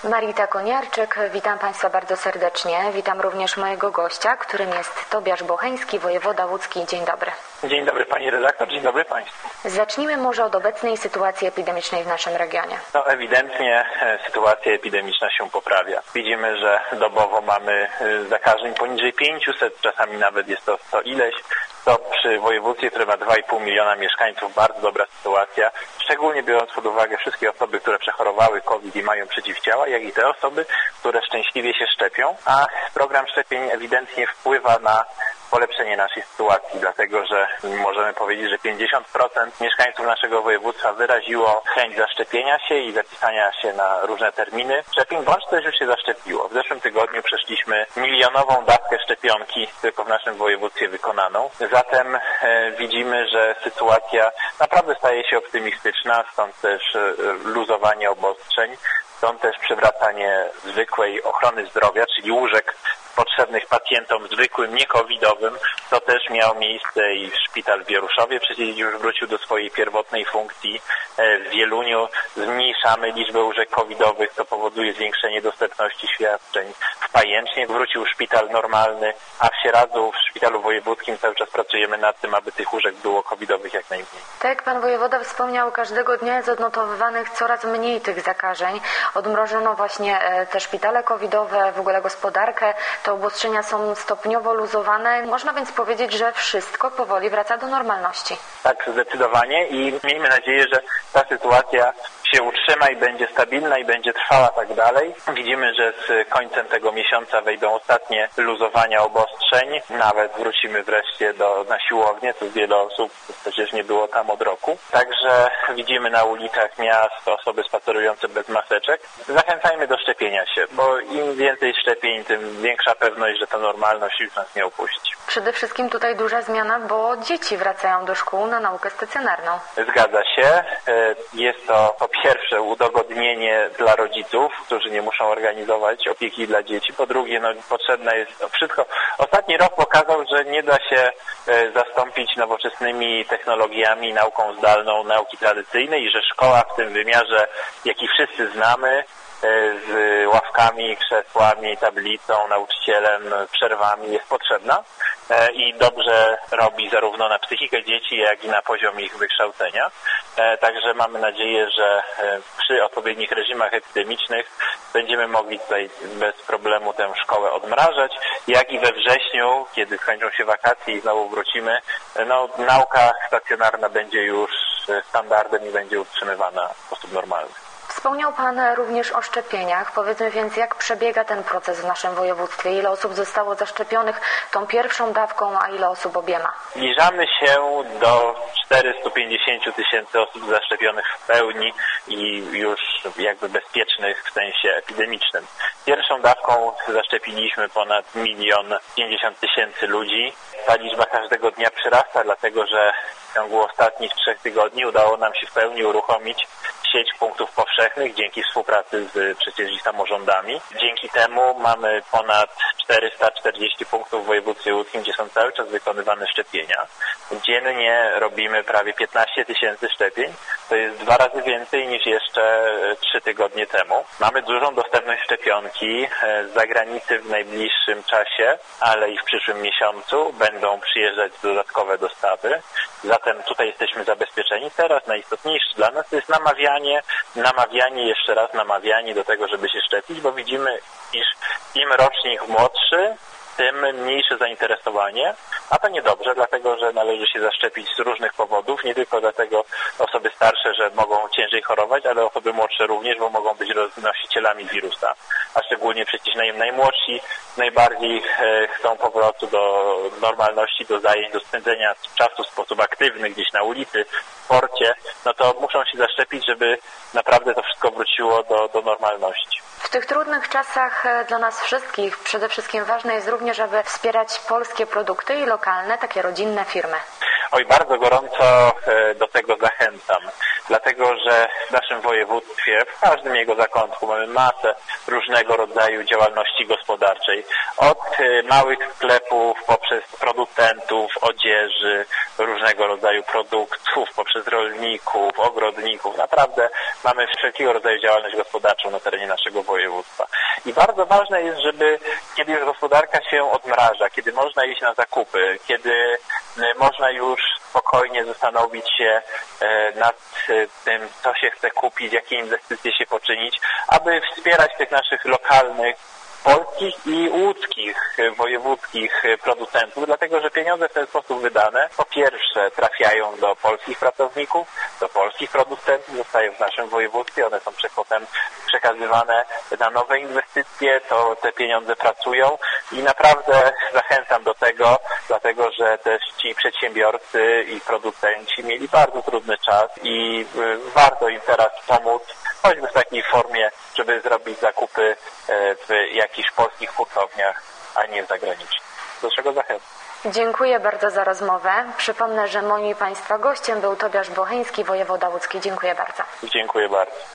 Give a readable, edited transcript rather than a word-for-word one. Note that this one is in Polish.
Marita Koniarczyk, witam Państwa bardzo serdecznie. Witam również mojego gościa, którym jest Tobiasz Bocheński, wojewoda łódzki. Dzień dobry. Dzień dobry Pani redaktor, dzień dobry Państwu. Zacznijmy może od obecnej sytuacji epidemicznej w naszym regionie. No ewidentnie sytuacja epidemiczna się poprawia. Widzimy, że dobowo mamy zakażeń poniżej 500, czasami nawet jest to 100 ileś. To przy województwie, które ma 2,5 miliona mieszkańców, bardzo dobra sytuacja, szczególnie biorąc pod uwagę wszystkie osoby, które przechorowały COVID i mają przeciwciała, jak i te osoby, które szczęśliwie się szczepią, a program szczepień ewidentnie wpływa na polepszenie naszej sytuacji, dlatego że możemy powiedzieć, że 50% mieszkańców naszego województwa wyraziło chęć zaszczepienia się i zapisania się na różne terminy szczepień, bądź też już się zaszczepiło. W zeszłym tygodniu przeszliśmy milionową dawkę szczepionki tylko w naszym województwie wykonaną. Zatem widzimy, że sytuacja naprawdę staje się optymistyczna, stąd też luzowanie obostrzeń, stąd też przywracanie zwykłej ochrony zdrowia, czyli łóżek potrzebnych pacjentom zwykłym, nie-covidowym. To też miało miejsce i szpital w Wieruszowie przecież już wrócił do swojej pierwotnej funkcji. W Wieluniu zmniejszamy liczbę łóżek covidowych, to powoduje zwiększenie dostępności świadczeń. W Pajęcznie wrócił szpital normalny, a w Sieradzu, w szpitalu wojewódzkim cały czas pracujemy nad tym, aby tych łóżek było covidowych jak najmniej. Tak jak Pan wojewoda wspomniał, każdego dnia jest odnotowywanych coraz mniej tych zakażeń. Odmrożono właśnie te szpitale covidowe, w ogóle gospodarkę. Te obostrzenia są stopniowo luzowane. Można więc powiedzieć, że wszystko powoli wraca do normalności. Tak, zdecydowanie i miejmy nadzieję, że ta sytuacja się utrzyma i będzie stabilna i będzie trwała tak dalej. Widzimy, że z końcem tego miesiąca wejdą ostatnie luzowania obostrzeń. Nawet wrócimy wreszcie na siłownię, co wiele osób przecież nie było tam od roku. Także widzimy na ulicach miast osoby spacerujące bez maseczek. Zachęcajmy do szczepienia się, bo im więcej szczepień, tym większa pewność, że ta normalność już nas nie opuści. Przede wszystkim tutaj duża zmiana, bo dzieci wracają do szkół na naukę stacjonarną. Zgadza się. Jest to po pierwsze udogodnienie dla rodziców, którzy nie muszą organizować opieki dla dzieci. Po drugie, potrzebne jest wszystko. Ostatni rok pokazał, że nie da się zastąpić nowoczesnymi technologiami, nauką zdalną, nauki tradycyjnej i że szkoła w tym wymiarze, jaki wszyscy znamy, z ławkami, krzesłami, tablicą, nauczycielem, przerwami jest potrzebna i dobrze robi zarówno na psychikę dzieci, jak i na poziom ich wykształcenia. Także mamy nadzieję, że przy odpowiednich reżimach epidemicznych będziemy mogli tutaj bez problemu tę szkołę odmrażać, jak i we wrześniu, kiedy skończą się wakacje i znowu wrócimy, nauka stacjonarna będzie już standardem i będzie utrzymywana w sposób normalny. Wspomniał Pan również o szczepieniach. Powiedzmy więc, jak przebiega ten proces w naszym województwie? Ile osób zostało zaszczepionych tą pierwszą dawką, a ile osób obiema? Zbliżamy się do 450 tysięcy osób zaszczepionych w pełni i już jakby bezpiecznych w sensie epidemicznym. Pierwszą dawką zaszczepiliśmy ponad 1 050 000 ludzi. Ta liczba każdego dnia przyrasta, dlatego że w ciągu ostatnich 3 tygodni udało nam się w pełni uruchomić sieć punktów powszechnych dzięki współpracy z przecież i samorządami. Dzięki temu mamy ponad 440 punktów w województwie łódzkim, gdzie są cały czas wykonywane szczepienia. Dziennie robimy prawie 15 000 szczepień. To jest 2 razy więcej niż jeszcze 3 tygodnie temu. Mamy dużą dostępność szczepionki. Z zagranicy w najbliższym czasie, ale i w przyszłym miesiącu będą przyjeżdżać dodatkowe dostawy. Zatem tutaj jesteśmy zabezpieczeni. Teraz najistotniejsze dla nas to jest namawianie do tego, żeby się szczepić, bo widzimy, iż im rocznik młodszy, tym mniejsze zainteresowanie, a to niedobrze, dlatego że należy się zaszczepić z różnych powodów, nie tylko dlatego osoby starsze, że mogą ciężej chorować, ale osoby młodsze również, bo mogą być roznosicielami wirusa, a szczególnie przecież najmłodsi najbardziej chcą powrotu do normalności, do zajęć, do spędzenia czasu w sposób aktywny gdzieś na ulicy, w sporcie, to muszą się zaszczepić, żeby naprawdę to wszystko wróciło do normalności. W tych trudnych czasach dla nas wszystkich przede wszystkim ważne jest również, aby wspierać polskie produkty i lokalne, takie rodzinne firmy. Oj, bardzo gorąco do tego zachęcam, dlatego że w naszym województwie, w każdym jego zakątku mamy masę różnego rodzaju działalności gospodarczej. Od małych sklepów, poprzez producentów, odzieży, różnego rodzaju produktów, poprzez rolników, ogrodników. Naprawdę mamy wszelkiego rodzaju działalność gospodarczą na terenie naszego województwa. I bardzo ważne jest, żeby kiedy już gospodarka się odmraża, kiedy można iść na zakupy, kiedy można już spokojnie zastanowić się nad tym, co się chce kupić, jakie inwestycje się poczynić, aby wspierać tych naszych lokalnych, polskich i łódzkich, wojewódzkich producentów, dlatego że pieniądze w ten sposób wydane po pierwsze trafiają do polskich pracowników, do polskich producentów, zostają w naszym województwie, one są potem przekazywane na nowe inwestycje, to te pieniądze pracują i naprawdę zachęcam do tego, dlatego że też ci przedsiębiorcy i producenci mieli bardzo trudny czas i warto im teraz pomóc, choćby w takiej formie, żeby zrobić zakupy w jakichś polskich hurtowniach, a nie w zagranicznych. Do czego zachęcam. Dziękuję bardzo za rozmowę. Przypomnę, że moim i Państwa gościem był Tobiasz Bocheński, wojewoda łódzki. Dziękuję bardzo. Dziękuję bardzo.